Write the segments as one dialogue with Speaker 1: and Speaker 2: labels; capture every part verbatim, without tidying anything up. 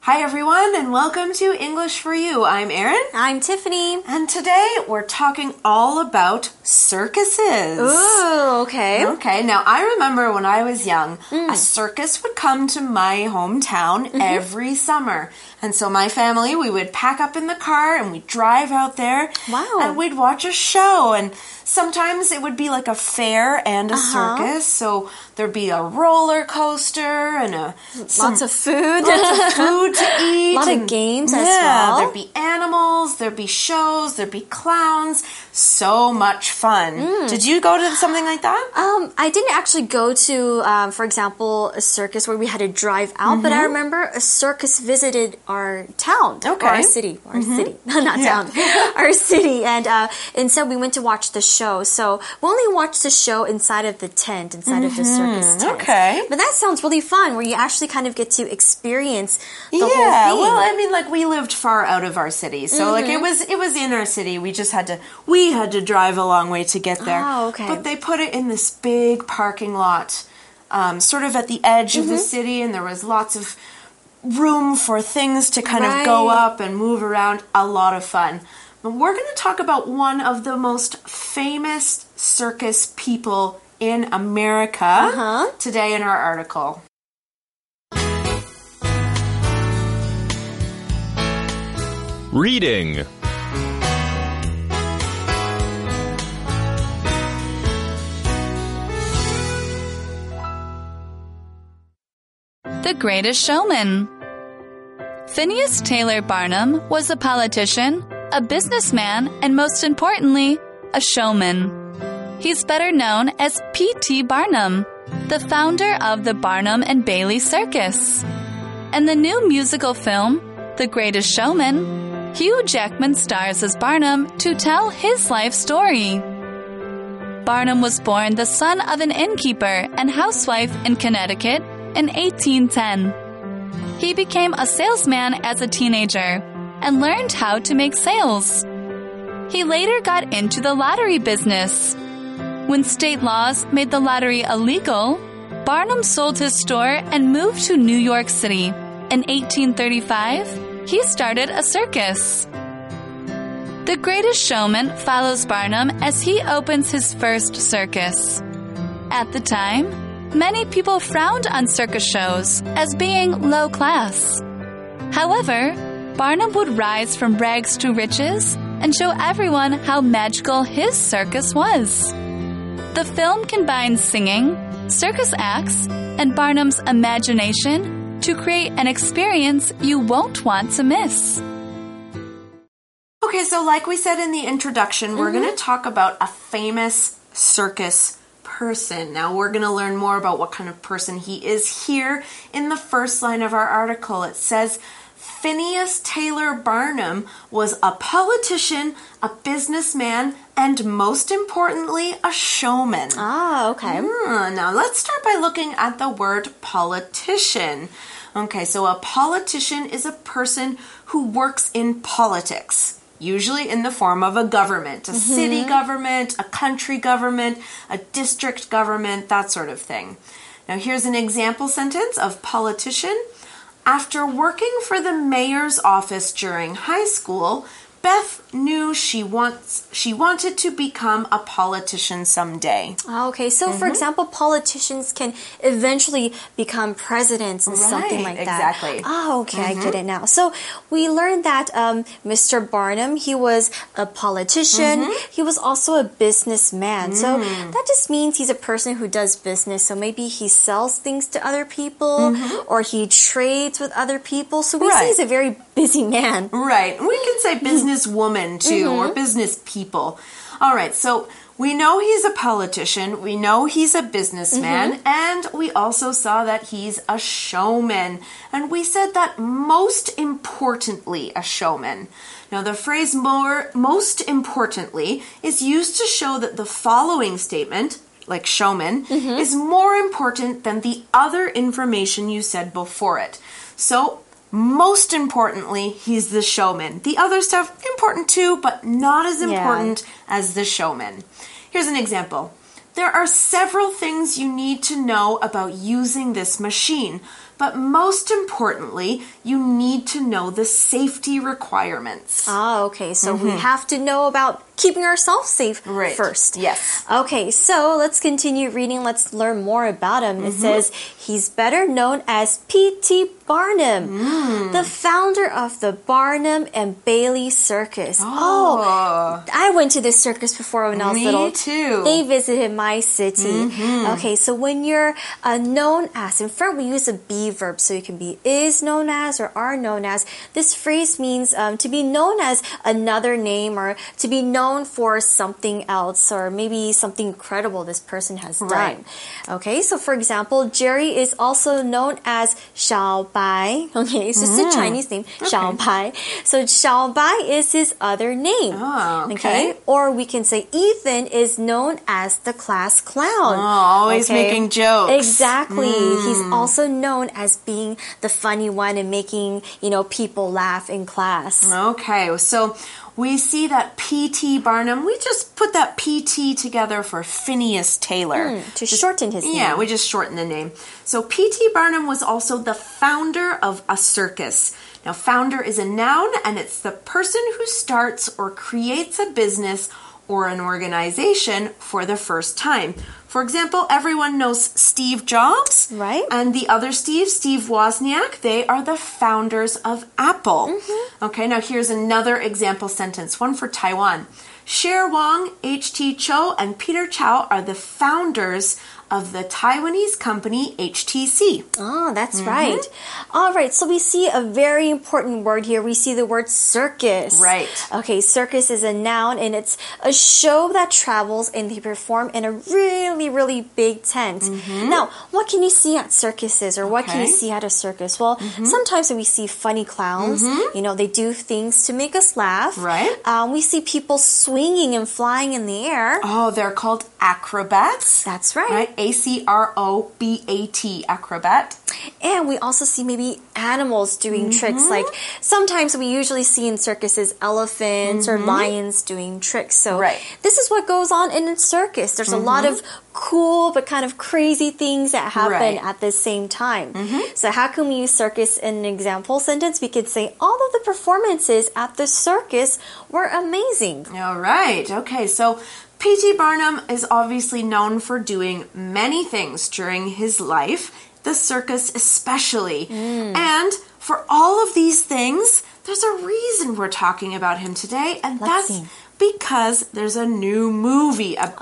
Speaker 1: Hi everyone and welcome to English for You. I'm Erin.
Speaker 2: I'm Tiffany.
Speaker 1: And today we're talking all about circuses.
Speaker 2: Ooh, okay.
Speaker 1: Okay, now I remember when I was young, mm. a circus would come to my hometown mm-hmm. every summer. And so my family, we would pack up in the car and we'd drive out there.
Speaker 2: Wow.
Speaker 1: And we'd watch a show. And sometimes it would be like a fair and a
Speaker 2: uh-huh.
Speaker 1: circus. So there'd be a roller coaster and a some,
Speaker 2: lots of food.
Speaker 1: Lots of food to eat.
Speaker 2: A lot
Speaker 1: and,
Speaker 2: of games
Speaker 1: yeah,
Speaker 2: as well.
Speaker 1: There'd be animals, there'd be shows, there'd be clowns. So much fun.
Speaker 2: Mm.
Speaker 1: Did you go to something like that?
Speaker 2: Um, I didn't actually go to, um, for example, a circus where we had to drive out, mm-hmm. but I remember a circus visited our town,
Speaker 1: okay.
Speaker 2: or our city, our
Speaker 1: mm-hmm.
Speaker 2: city, not
Speaker 1: yeah.
Speaker 2: town, our city, and uh, instead we went to watch the show. So we only watched the show inside of the tent, inside mm-hmm. of the circus tent.
Speaker 1: Okay.
Speaker 2: But that sounds really fun, where you actually kind of get to experience the
Speaker 1: yeah,
Speaker 2: whole thing.
Speaker 1: Well, I mean, like we lived far out of our city, so mm-hmm. like it was it was in our city. We just had to we had to drive a long way to get there.
Speaker 2: Oh, okay.
Speaker 1: But they put it in this big parking lot, um, sort of at the edge mm-hmm. of the city, and there was lots of room for things to kind
Speaker 2: right.
Speaker 1: of go up and move around. A lot of fun. But we're going to talk about one of the most famous circus people in America
Speaker 2: uh-huh.
Speaker 1: today in our article.
Speaker 3: Reading.
Speaker 4: The Greatest Showman. Phineas Taylor Barnum was a politician, a businessman, and most importantly, a showman. He's better known as P T Barnum, the founder of the Barnum and Bailey Circus. In the new musical film, The Greatest Showman, Hugh Jackman stars as Barnum to tell his life story. Barnum was born the son of an innkeeper and housewife in Connecticut in eighteen ten. He became a salesman as a teenager and learned how to make sales. He later got into the lottery business. When state laws made the lottery illegal, Barnum sold his store and moved to New York City. In eighteen thirty-five, he started a circus. The Greatest Showman follows Barnum as he opens his first circus. At the time, many people frowned on circus shows as being low class. However, Barnum would rise from rags to riches and show everyone how magical his circus was. The film combines singing, circus acts, and Barnum's imagination to create an experience you won't want to miss.
Speaker 1: Okay, so like we said in the introduction, mm-hmm. we're going to talk about a famous circus person. Now we're going to learn more about what kind of person he is here in the first line of our article. It says, Phineas Taylor Barnum was a politician, a businessman, and most importantly, a showman.
Speaker 2: Ah, okay.
Speaker 1: Mm, now let's start by looking at the word politician. Okay, so a politician is a person who works in politics. Usually in the form of a government, a mm-hmm. city government, a country government, a district government, that sort of thing. Now here's an example sentence of politician. After working for the mayor's office during high school, Beth knew she wants she wanted to become a politician someday.
Speaker 2: Okay, so mm-hmm. for example, politicians can eventually become presidents and
Speaker 1: right,
Speaker 2: something like that.
Speaker 1: Exactly.
Speaker 2: Oh, okay,
Speaker 1: mm-hmm.
Speaker 2: I get it now. So we learned that um, Mister Barnum, he was a politician. Mm-hmm. He was also a businessman. Mm. So that just means he's a person who does business. So maybe he sells things to other people mm-hmm. or he trades with other people. So we
Speaker 1: right.
Speaker 2: see he's a very busy man.
Speaker 1: Right. We can say businesswoman too, mm-hmm. or business people. All right, so we know he's a politician, we know he's a businessman, mm-hmm. and we also saw that he's a showman. And we said that most importantly, a showman. Now, the phrase more, most importantly is used to show that the following statement, like showman, mm-hmm. is more important than the other information you said before it. So, most importantly, he's the showman. The other stuff, important too, but not as important yeah. as the showman. Here's an example. There are several things you need to know about using this machine. But most importantly, you need to know the safety requirements.
Speaker 2: Ah, okay. So mm-hmm. we have to know about keeping ourselves safe
Speaker 1: right.
Speaker 2: first.
Speaker 1: Yes.
Speaker 2: Okay, so let's continue reading. Let's learn more about him. Mm-hmm. It says he's better known as P T Barnum, mm. the founder of the Barnum and Bailey Circus.
Speaker 1: Oh.
Speaker 2: oh, I went to this circus before when I was
Speaker 1: Me
Speaker 2: little.
Speaker 1: Me too.
Speaker 2: They visited my city.
Speaker 1: Mm-hmm.
Speaker 2: Okay, so when you're uh, known as, in front we use a be verb, so you can be is known as or are known as. This phrase means um, to be known as another name or to be known for something else or maybe something incredible this person has done.
Speaker 1: Right.
Speaker 2: Okay, so for example, Jerry is also known as Xiao Bai. Okay, it's just mm. a Chinese name, okay. Xiao Bai. So Xiao Bai is his other name.
Speaker 1: Oh, okay.
Speaker 2: okay. Or we can say Ethan is known as the class clown.
Speaker 1: Oh, always
Speaker 2: okay?
Speaker 1: making jokes.
Speaker 2: Exactly.
Speaker 1: Mm.
Speaker 2: He's also known as being the funny one and making, you know, people laugh in class.
Speaker 1: Okay, so we see that P T Barnum, we just put that P T together for Phineas Taylor.
Speaker 2: Mm, to
Speaker 1: just,
Speaker 2: shorten his name.
Speaker 1: Yeah, we just shorten the name. So P T Barnum was also the founder of a circus. Now, founder is a noun, and it's the person who starts or creates a business or an organization for the first time. For example, everyone knows Steve Jobs.
Speaker 2: Right.
Speaker 1: And the other Steve, Steve Wozniak, they are the founders of Apple. Mm-hmm. Okay, now here's another example sentence, one for Taiwan. Cher Wang, H T Cho, and Peter Chow are the founders of the Taiwanese company H T C.
Speaker 2: Oh, that's
Speaker 1: mm-hmm.
Speaker 2: right. All right, so we see a very important word here. We see the word circus.
Speaker 1: Right.
Speaker 2: Okay, circus is a noun, and it's a show that travels and they perform in a really, really big tent. Mm-hmm. Now, what can you see at circuses, or what
Speaker 1: okay.
Speaker 2: can you see at a circus? Well, mm-hmm. sometimes we see funny clowns. Mm-hmm. You know, they do things to make us laugh.
Speaker 1: Right.
Speaker 2: Um, we see people swinging and flying in the air.
Speaker 1: Oh, they're called acrobats.
Speaker 2: That's right.
Speaker 1: Right. A C R O B A T, acrobat.
Speaker 2: And we also see maybe animals doing mm-hmm. tricks. Like sometimes we usually see in circuses elephants mm-hmm. or lions doing tricks. So
Speaker 1: right.
Speaker 2: this is what goes on in a circus. There's mm-hmm. a lot of cool but kind of crazy things that happen
Speaker 1: right.
Speaker 2: at the same time.
Speaker 1: Mm-hmm.
Speaker 2: So how can we use circus in an example sentence? We could say all of the performances at the circus were amazing.
Speaker 1: All right. Okay, so P T Barnum is obviously known for doing many things during his life, the circus especially. Mm. And for all of these things, there's a reason we're talking about him today, and
Speaker 2: Let's
Speaker 1: that's
Speaker 2: see.
Speaker 1: because there's a new movie about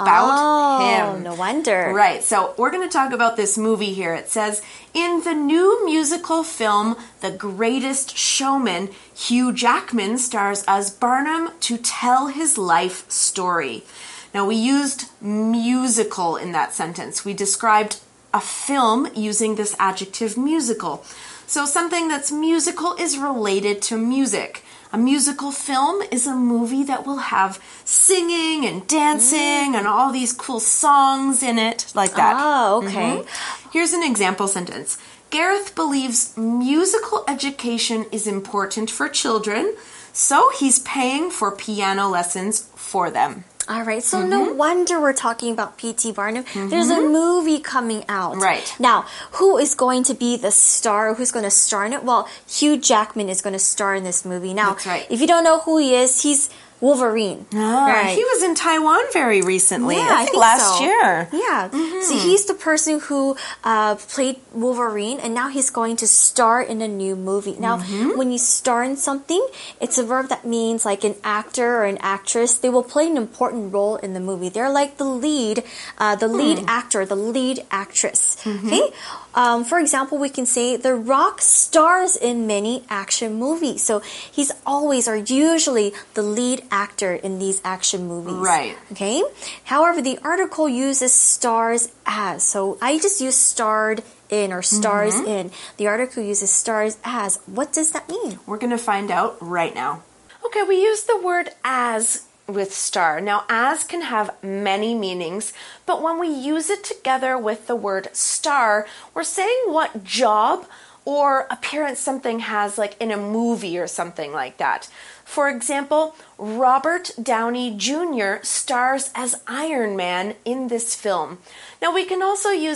Speaker 2: oh,
Speaker 1: him.
Speaker 2: No wonder.
Speaker 1: Right, so we're going to talk about this movie here. It says, in the new musical film, The Greatest Showman, Hugh Jackman stars as Barnum to tell his life story. Now, we used musical in that sentence. We described a film using this adjective musical. So something that's musical is related to music. A musical film is a movie that will have singing and dancing mm. and all these cool songs in it, like that.
Speaker 2: Oh, okay.
Speaker 1: Mm-hmm. Here's an example sentence. Gareth believes musical education is important for children, so he's paying for piano lessons for them.
Speaker 2: All right, so
Speaker 1: mm-hmm.
Speaker 2: no wonder we're talking about P T Barnum. Mm-hmm. There's a movie coming out.
Speaker 1: Right.
Speaker 2: Now, who is going to be the star? Who's going to star in it? Well, Hugh Jackman is going to star in this movie. Now,
Speaker 1: That's right.
Speaker 2: if you don't know who he is, he's Wolverine.
Speaker 1: Ah,
Speaker 2: right.
Speaker 1: He was in Taiwan very recently.
Speaker 2: Yeah,
Speaker 1: I think,
Speaker 2: I think
Speaker 1: last
Speaker 2: so.
Speaker 1: year.
Speaker 2: Yeah.
Speaker 1: Mm-hmm.
Speaker 2: So he's the person who uh, played Wolverine, and now he's going to star in a new movie. Now, mm-hmm. when you star in something, it's a verb that means like an actor or an actress. They will play an important role in the movie. They're like the lead, uh, the lead mm. actor, the lead actress. Mm-hmm. Okay. Um, for example, we can say The Rock stars in many action movies. So he's always or usually the lead actor in these action movies.
Speaker 1: Right.
Speaker 2: Okay. However, the article uses stars as. So I just use starred in or stars mm-hmm. in. The article uses stars as. What does that mean?
Speaker 1: We're going to find out right now. Okay, we use the word as with star. Now, as can have many meanings, but when we use it together with the word star, we're saying what job or appearance something has, like in a movie or something like that. For example, Robert Downey Junior stars as Iron Man in this film. Now, we can also use it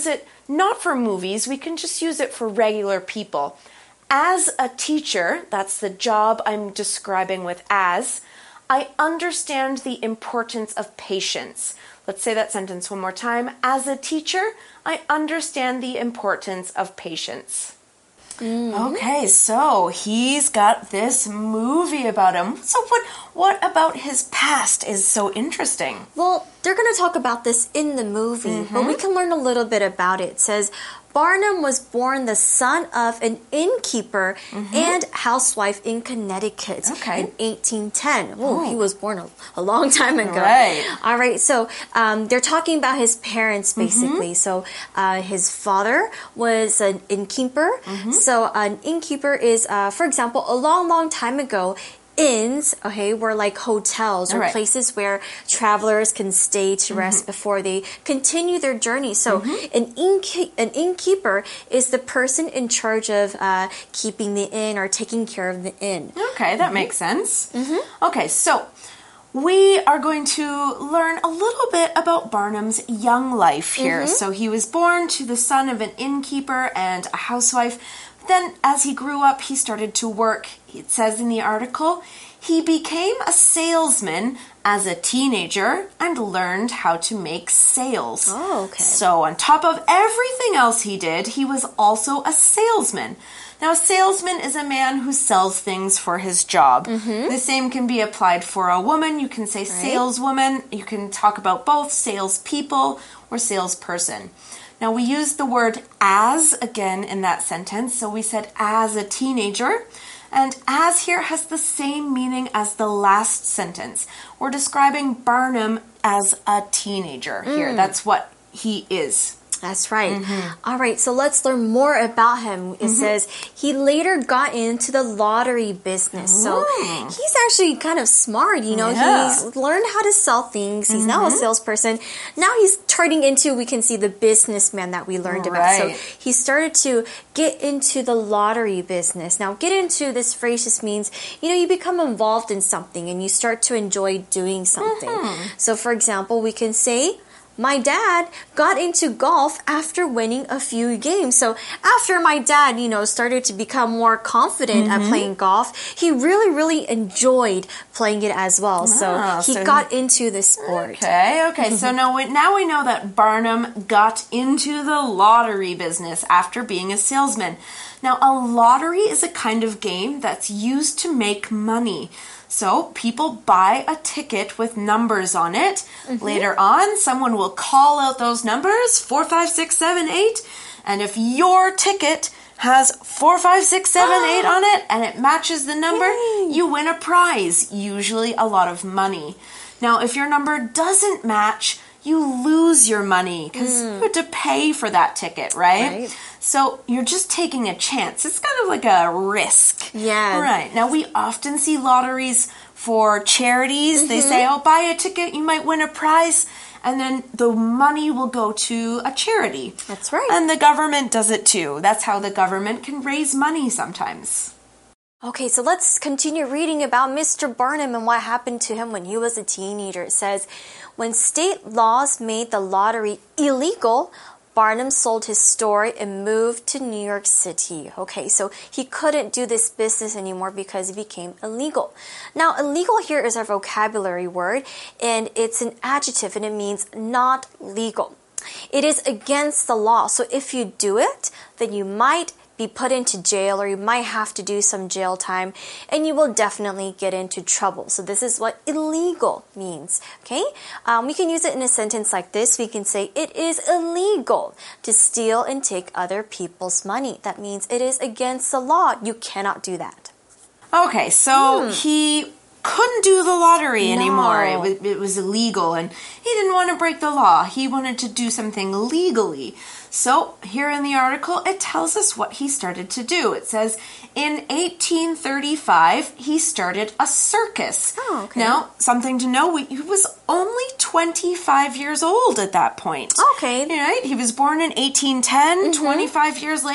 Speaker 1: not for movies. We can just use it for regular people. As a teacher, that's the job I'm describing with as, I understand the importance of patience. Let's say that sentence one more time. As a teacher, I understand the importance of patience. Mm-hmm. Okay, so he's got this movie about him. So what what about his past is so interesting?
Speaker 2: Well, they're going to talk about this in the movie, mm-hmm. but we can learn a little bit about it. It says, Barnum was born the son of an innkeeper mm-hmm. and housewife in Connecticut
Speaker 1: okay.
Speaker 2: in eighteen ten. Oh, he was born a, a long time ago.
Speaker 1: Right.
Speaker 2: All right, so um, they're talking about his parents, basically. Mm-hmm. So uh, his father was an innkeeper. Mm-hmm. So an innkeeper is, uh, for example, a long, long time ago, inns, okay, were like hotels or right. places where travelers can stay to rest mm-hmm. before they continue their journey. So mm-hmm. an, innke- an innkeeper is the person in charge of uh, keeping the inn or taking care of the inn.
Speaker 1: Okay, that mm-hmm. makes sense.
Speaker 2: Mm-hmm.
Speaker 1: Okay, so we are going to learn a little bit about Barnum's young life here. Mm-hmm. So he was born to the son of an innkeeper and a housewife. Then, as he grew up, he started to work. It says in the article, he became a salesman as a teenager and learned how to make sales.
Speaker 2: Oh, okay.
Speaker 1: So, on top of everything else he did, he was also a salesman. Now, a salesman is a man who sells things for his job. Mm-hmm. The same can be applied for a woman. You can say right. saleswoman. You can talk about both salespeople or salesperson. Now, we used the word as again in that sentence. So we said as a teenager. And as here has the same meaning as the last sentence. We're describing Barnum as a teenager here. Mm. That's what he is.
Speaker 2: That's right. Mm-hmm. All right, so let's learn more about him. It mm-hmm. says he later got into the lottery business. Ooh. So he's actually kind of smart, you know. Yeah. He's learned how to sell things. He's mm-hmm. now a salesperson. Now he's turning into, we can see, the businessman that we learned
Speaker 1: right.
Speaker 2: about. So he started to get into the lottery business. Now, get into this phrase just means, you know, you become involved in something and you start to enjoy doing something. Mm-hmm. So, for example, we can say, my dad got into golf after winning a few games. So after my dad, you know, started to become more confident mm-hmm. at playing golf, he really, really enjoyed playing it as well.
Speaker 1: Wow,
Speaker 2: so he
Speaker 1: so
Speaker 2: got he... into the sport.
Speaker 1: Okay, okay. So now we, now we know that Barnum got into the lottery business after being a salesman. Now, a lottery is a kind of game that's used to make money. So people buy a ticket with numbers on it. Mm-hmm. Later on, someone will call out those numbers, four, five, six, seven, eight. And if your ticket has four, five, six, seven, eight on it, and it matches the number, Yay. You win a prize, usually a lot of money. Now, if your number doesn't match, you lose your money because mm. you have to pay for that ticket, right?
Speaker 2: right?
Speaker 1: So you're just taking a chance. It's kind of like a risk.
Speaker 2: Yeah.
Speaker 1: Right. Now, we often see lotteries for charities. Mm-hmm. They say, oh, buy a ticket, you might win a prize. And then the money will go to a charity.
Speaker 2: That's right.
Speaker 1: And the government does it too. That's how the government can raise money sometimes.
Speaker 2: Okay, so let's continue reading about Mister Barnum and what happened to him when he was a teenager. It says, when state laws made the lottery illegal, Barnum sold his store and moved to New York City. Okay, so he couldn't do this business anymore because it became illegal. Now, illegal here is a vocabulary word, and it's an adjective, and it means not legal. It is against the law, so if you do it, then you might be put into jail, or you might have to do some jail time, and you will definitely get into trouble. So this is what illegal means, okay? Um, we can use it in a sentence like this. We can say, it is illegal to steal and take other people's money. That means it is against the law. You cannot do that.
Speaker 1: Okay, so hmm. he couldn't do the lottery anymore.
Speaker 2: No.
Speaker 1: It was, it was illegal, and he didn't want to break the law. He wanted to do something legally. So here in the article, it tells us what he started to do. It says, in eighteen thirty-five, he started a circus.
Speaker 2: Oh, okay.
Speaker 1: Now, something to know, he was only twenty-five years old at that point.
Speaker 2: Okay.
Speaker 1: Right? He was born in eighteen ten. Mm-hmm. twenty-five years later,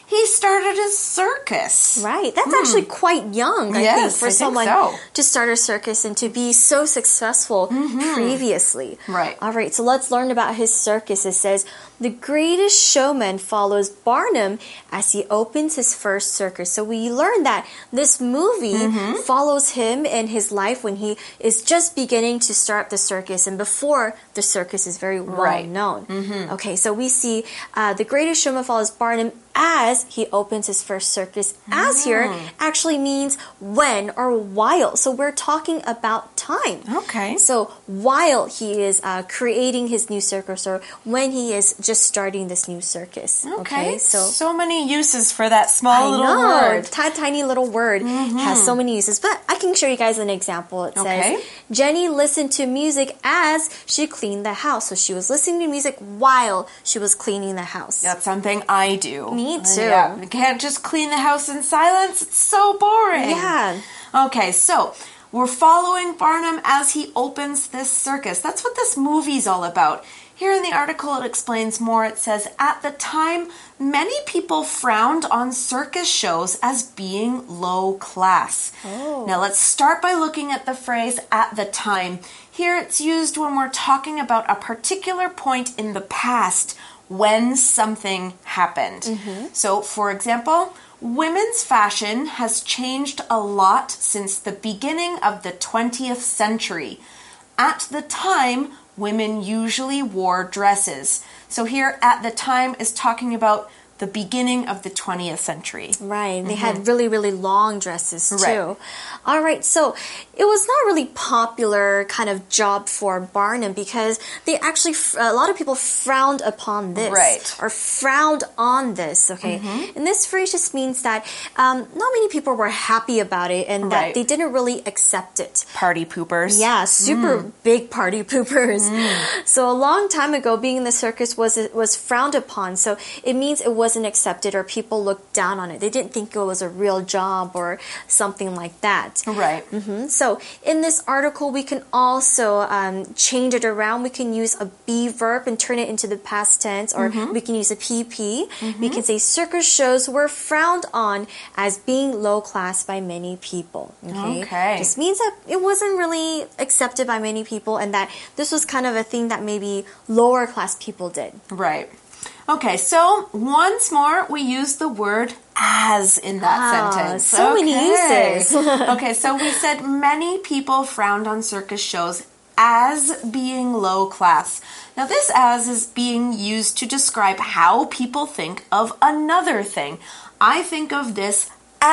Speaker 1: he started a circus.
Speaker 2: Right. That's mm. actually quite young, I
Speaker 1: yes,
Speaker 2: think, for
Speaker 1: I
Speaker 2: someone
Speaker 1: think so.
Speaker 2: to start a circus and to be so successful mm-hmm. previously.
Speaker 1: Right.
Speaker 2: All right, so let's learn about his circus. It says, the Greatest Showman follows Barnum as he opens his first circus. So we learned that this movie mm-hmm. follows him in his life when he is just beginning to start the circus and before the circus is very well
Speaker 1: right.
Speaker 2: known.
Speaker 1: Mm-hmm.
Speaker 2: Okay, so we see uh, the Greatest Showman follows Barnum as he opens his first circus. As
Speaker 1: mm.
Speaker 2: here actually means when or while. So we're talking about time.
Speaker 1: Okay.
Speaker 2: So while he is uh, creating his new circus or when he is just starting this new circus.
Speaker 1: Okay.
Speaker 2: okay so
Speaker 1: so many uses for that small
Speaker 2: I
Speaker 1: little
Speaker 2: know.
Speaker 1: word.
Speaker 2: T- tiny little word mm-hmm. has so many uses. But I can show you guys an example. It
Speaker 1: okay.
Speaker 2: says, Jenny listened to music as she cleaned the house. So she was listening to music while she was cleaning the house.
Speaker 1: That's something I do.
Speaker 2: Me too.
Speaker 1: Yeah. You can't just clean the house in silence. It's so boring.
Speaker 2: Yeah.
Speaker 1: Okay, so we're following Barnum as he opens this circus. That's what this movie's all about. Here in the article, it explains more. It says, at the time, many people frowned on circus shows as being low class.
Speaker 2: Oh.
Speaker 1: Now, let's start by looking at the phrase, at the time. Here, it's used when we're talking about a particular point in the past when something happened. Mm-hmm. So, for example, women's fashion has changed a lot since the beginning of the twentieth century. At the time, women usually wore dresses. So here, at the time, is talking about the beginning of the twentieth century.
Speaker 2: Right. They
Speaker 1: mm-hmm.
Speaker 2: had really, really long dresses too.
Speaker 1: Right.
Speaker 2: All right. So it was not really popular kind of job for Barnum because they actually, a lot of people frowned upon this.
Speaker 1: Right.
Speaker 2: Or frowned on this. Okay. Mm-hmm. And this phrase just means that um, not many people were happy about it and that
Speaker 1: right.
Speaker 2: they didn't really accept it.
Speaker 1: Party poopers.
Speaker 2: Yeah. Super mm. big party poopers. Mm. So a long time ago, being in the circus was, was frowned upon. So it means it was wasn't accepted or people looked down on it. They didn't think it was a real job or something like that.
Speaker 1: Right.
Speaker 2: Mm-hmm. So in this article, we can also um, change it around. We can use a be verb and turn it into the past tense, or mm-hmm. we can use a P P. Mm-hmm. We can say circus shows were frowned on as being low class by many people. Okay.
Speaker 1: okay.
Speaker 2: Just means that it wasn't really accepted by many people and that this was kind of a thing that maybe lower class people did.
Speaker 1: Right. Okay, so once more, we use the word as in that
Speaker 2: wow,
Speaker 1: sentence.
Speaker 2: So
Speaker 1: okay.
Speaker 2: many uses.
Speaker 1: Okay, so we said many people frowned on circus shows as being low class. Now, this as is being used to describe how people think of another thing. I think of this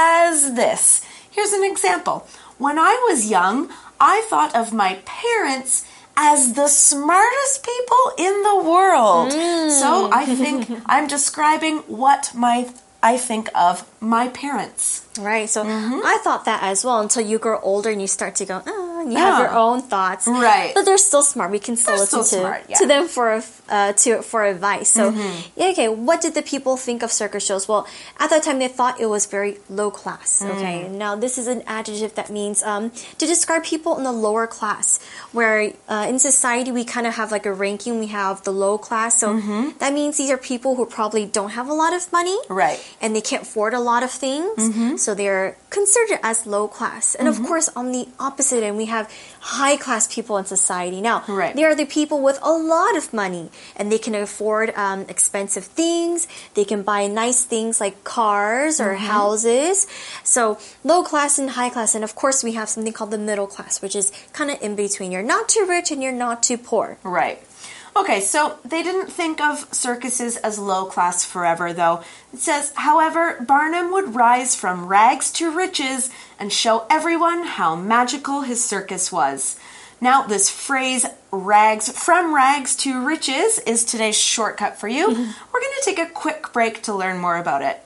Speaker 1: as this. Here's an example. When I was young, I thought of my parents as the smartest people in the world. Mm. So I think I'm describing what my I think of my parents.
Speaker 2: Right. So
Speaker 1: mm-hmm.
Speaker 2: I thought that as well until you grow older and you start to go, oh, and you yeah. have your own thoughts.
Speaker 1: Right.
Speaker 2: But they're still smart. We can still
Speaker 1: they're
Speaker 2: listen
Speaker 1: still
Speaker 2: to,
Speaker 1: smart, yeah.
Speaker 2: to them for uh, to for advice. So,
Speaker 1: mm-hmm.
Speaker 2: yeah, okay, what did the people think of circus shows? Well, at that time they thought it was very low class. Okay. Mm. Now, this is an adjective that means um, to describe people in the lower class, where uh, in society we kind of have like a ranking. We have the low class. So
Speaker 1: mm-hmm.
Speaker 2: that means these are people who probably don't have a lot of money.
Speaker 1: Right.
Speaker 2: And they can't afford a lot of things.
Speaker 1: Mm-hmm.
Speaker 2: So they're considered as low class. And
Speaker 1: mm-hmm.
Speaker 2: of course, on the opposite end, we have high class people in society. Now,
Speaker 1: right.
Speaker 2: they are the people with a lot of money and they can afford um, expensive things. They can buy nice things like cars or
Speaker 1: mm-hmm.
Speaker 2: houses. So low class and high class. And of course, we have something called the middle class, which is kind of in between. You're not too rich and you're not too poor.
Speaker 1: Right. Okay, so they didn't think of circuses as low class forever, though. It says, however, Barnum would rise from rags to riches and show everyone how magical his circus was. Now, this phrase, rags from rags to riches, is today's shortcut for you. Mm-hmm. We're going to take a quick break to learn more about it.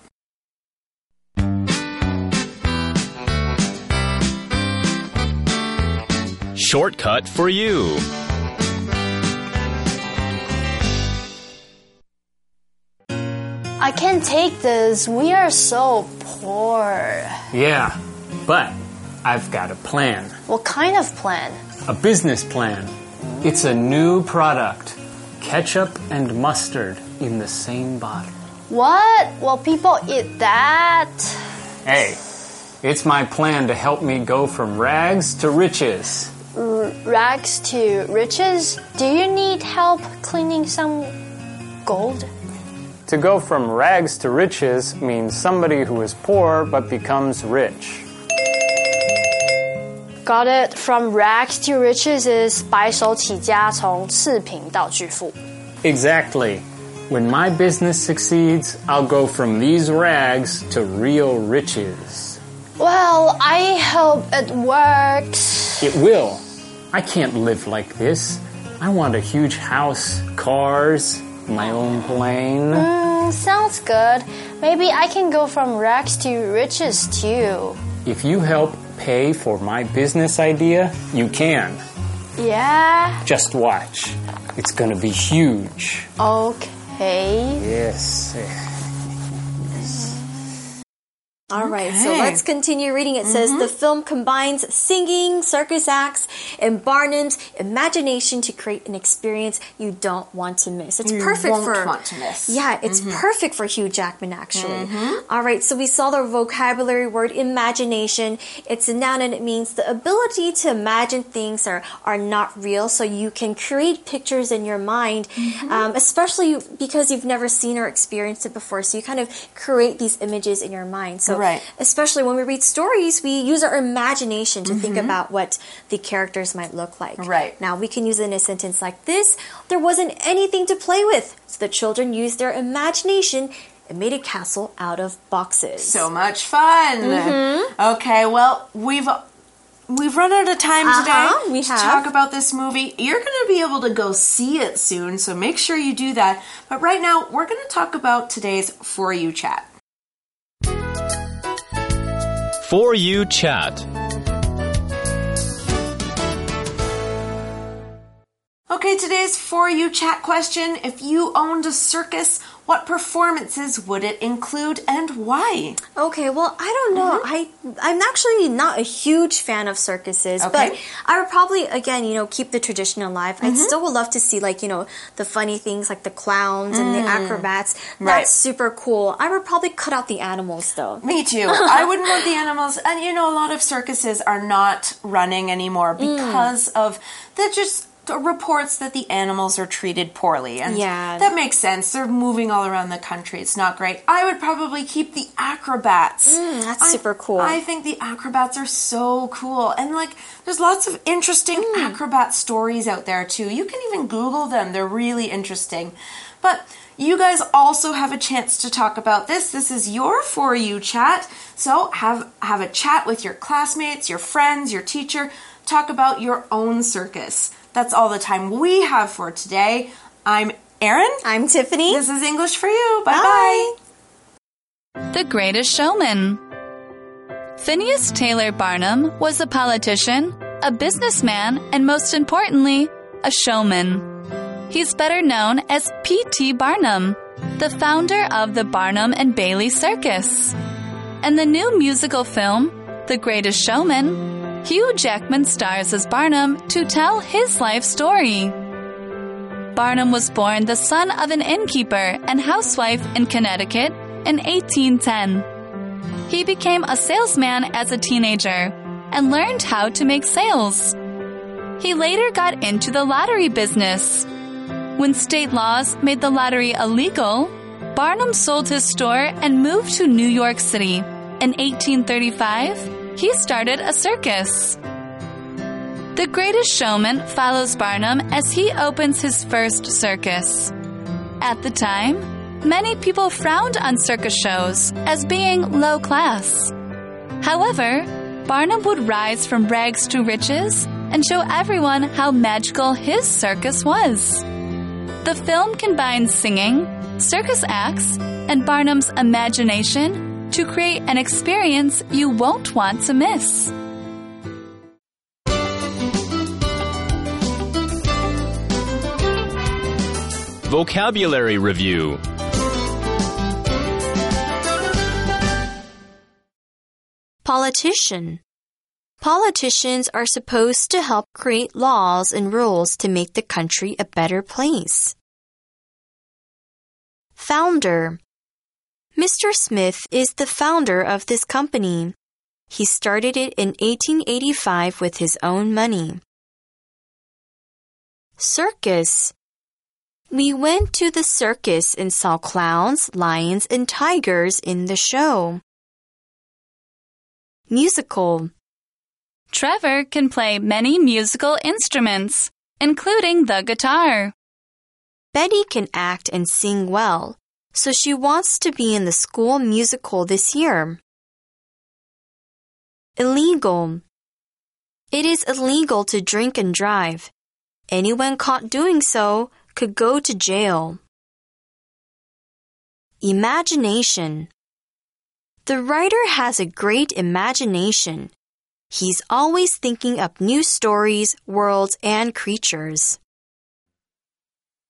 Speaker 3: Shortcut for you.
Speaker 5: I can't take this. We are so poor.
Speaker 6: Yeah, but I've got a plan.
Speaker 5: What kind of plan?
Speaker 6: A business plan. It's a new product. Ketchup and mustard in the same bottle.
Speaker 5: What? Will people eat that?
Speaker 6: Hey, it's my plan to help me go from rags to riches.
Speaker 5: R- rags to riches? Do you need help cleaning some gold?
Speaker 6: To go from rags to riches means somebody who is poor but becomes rich.
Speaker 5: Got it. From rags to riches is 白手起家，从次品到致富。
Speaker 6: Exactly. When my business succeeds, I'll go from these rags to real riches.
Speaker 5: Well, I hope it works.
Speaker 6: It will. I can't live like this. I want a huge house, cars, my own plane.
Speaker 5: Mm, sounds good. Maybe I can go from rags to riches too.
Speaker 6: If you help pay for my business idea, you can.
Speaker 5: Yeah?
Speaker 6: Just watch. It's gonna be huge.
Speaker 5: Okay.
Speaker 6: Yes.
Speaker 2: All right, so
Speaker 1: Okay.
Speaker 2: let's continue reading. It says the film combines singing, circus acts, and Barnum's imagination to create an experience you don't want to miss. It's
Speaker 1: You
Speaker 2: perfect
Speaker 1: won't
Speaker 2: for
Speaker 1: want to miss.
Speaker 2: Yeah, it's perfect for Hugh Jackman actually. All right, so we saw the vocabulary word imagination. It's a noun and it means the ability to imagine things are are not real, so you can create pictures in your mind, um, especially because you've never seen or experienced it before. So you kind of create these images in your mind. So
Speaker 1: Right.
Speaker 2: especially when we read stories, we use our imagination to think about what the characters might look like.
Speaker 1: Right.
Speaker 2: Now, we can use it in a sentence like this. There wasn't anything to play with, so the children used their imagination and made a castle out of boxes.
Speaker 1: So much fun. Okay, well, we've we've run out of time
Speaker 2: Uh-huh,
Speaker 1: today
Speaker 2: we
Speaker 1: to
Speaker 2: have.
Speaker 1: talk about this movie. You're going to be able to go see it soon, so make sure you do that. But right now, we're going to talk about today's For You chat.
Speaker 3: For You Chat.
Speaker 1: Okay, today's For You chat question. If you owned a circus, what performances would it include and why?
Speaker 2: Okay, well, I don't know. I I'm actually not a huge fan of circuses,
Speaker 1: Okay.
Speaker 2: but I would probably again, you know, keep the tradition alive. I still would love to see like, you know, the funny things like the clowns and the acrobats. That's
Speaker 1: Right.
Speaker 2: super cool. I would probably cut out the animals though.
Speaker 1: Me too. I wouldn't want the animals. And you know, a lot of circuses are not running anymore because of the just the reports that the animals are treated poorly. And
Speaker 2: Yeah.
Speaker 1: that makes sense. They're moving all around the country. It's not great. I would probably keep the acrobats.
Speaker 2: that's
Speaker 1: I-
Speaker 2: super cool.
Speaker 1: I think the acrobats are so cool. And like, there's lots of interesting acrobat stories out there too. You can even Google them. They're really interesting. But you guys also have a chance to talk about this. This is your For You chat. So have have a chat with your classmates, your friends, your teacher. Talk about your own circus. That's all the time we have for today. I'm Erin.
Speaker 2: I'm Tiffany.
Speaker 1: This is English for You. Bye-bye.
Speaker 4: The Greatest Showman. Phineas Taylor Barnum was a politician, a businessman, and most importantly, a showman. He's better known as P T Barnum, the founder of the Barnum and Bailey Circus. In the new musical film, The Greatest Showman, Hugh Jackman stars as Barnum to tell his life story. Barnum was born the son of an innkeeper and housewife in Connecticut in eighteen ten. He became a salesman as a teenager and learned how to make sales. He later got into the lottery business. When state laws made the lottery illegal, Barnum sold his store and moved to New York City. In eighteen thirty-five, he started a circus. The Greatest Showman follows Barnum as he opens his first circus. At the time, many people frowned on circus shows as being low class. However, Barnum would rise from rags to riches and show everyone how magical his circus was. The film combines singing, circus acts, and Barnum's imagination to create an experience you won't want to miss.
Speaker 3: Vocabulary Review.
Speaker 2: Politician. Politicians are supposed to help create laws and rules to make the country a better place. Founder. Mister Smith is the founder of this company. He started it in eighteen eighty-five with his own money. Circus. We went to the circus and saw clowns, lions, and tigers in the show. Musical.
Speaker 4: Trevor can play many musical instruments, including the guitar.
Speaker 2: Betty can act and sing well, so she wants to be in the school musical this year. Illegal. It is illegal to drink and drive. Anyone caught doing so could go to jail. Imagination. The writer has a great imagination. He's always thinking up new stories, worlds, and creatures.